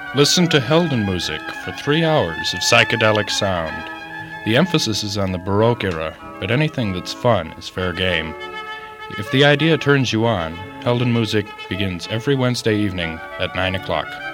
Listen to Heldenmusik for 3 hours of psychedelic sound. The emphasis is on the Baroque era, but anything that's fun is fair game. If the idea turns you on, Heldenmusik begins every Wednesday evening at 9 o'clock.